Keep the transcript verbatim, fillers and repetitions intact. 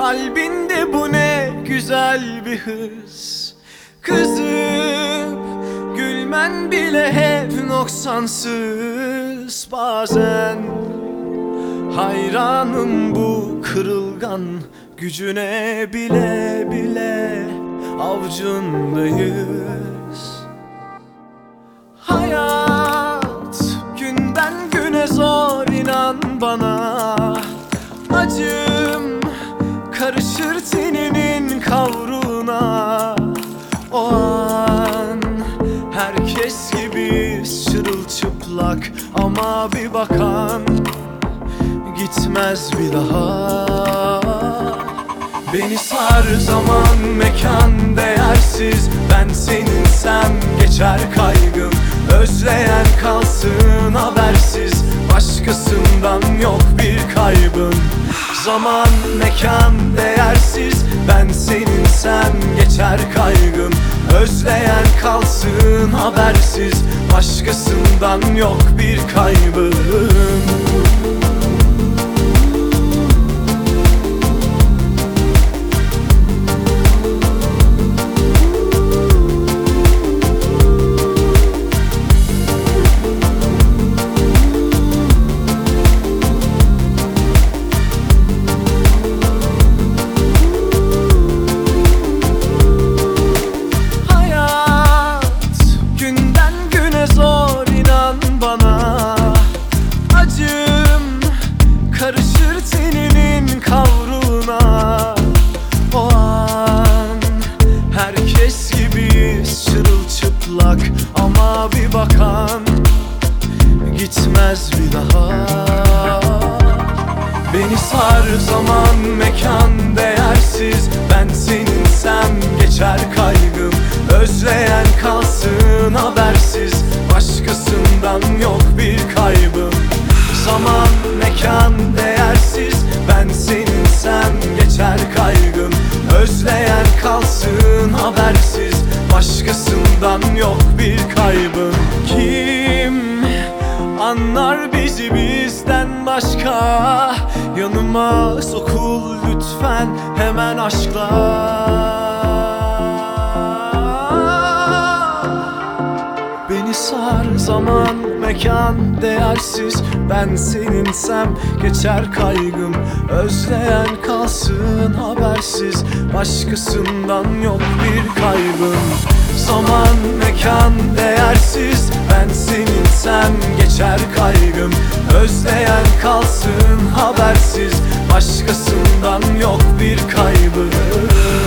Kalbinde bu ne güzel bir hız. Kızım, gülmen bile hep noksansız. Bazen hayranım bu kırılgan gücüne, bile bile avcundayız. Hayat günden güne zor, inan bana. Acım karışır teninin kavruna. O an herkes gibi çırılçıplak, ama bir bakan gitmez bir daha. Beni sar zaman mekan değersiz. Ben seninsem geçer kaygım. Özleyen kalsın habersiz. Başkasından yok bir kaybım. Zaman mekan değersiz. Ben seninsem geçer kaygım. Özleyen kalsın habersiz. Başkasından yok bir kaybım. Karışır teninin kavruna. O an herkes gibiyiz çırılçıplak, ama bir bakan gitmez bir daha. Beni sar zaman mekan değersiz. Ben seninsem geçer kaygım. Özleyen kalsın habersiz. Başkasından yok bir kaybım. Zaman mekan değersiz. Ben seninsem geçer kaygım. Özleyen kalsın habersiz. Başkasından yok bir kaybım. Kim anlar bizi bizden başka? Yanıma sokul lütfen hemen aşkla. Beni sar zaman mekan değersiz. Ben seninsem geçer kaygım. Özleyen kalsın habersiz. Başkasından yok bir kaybım. Zaman mekan değersiz. Ben seninsem geçer kaygım. Özleyen kalsın habersiz. Başkasından yok bir kaybım.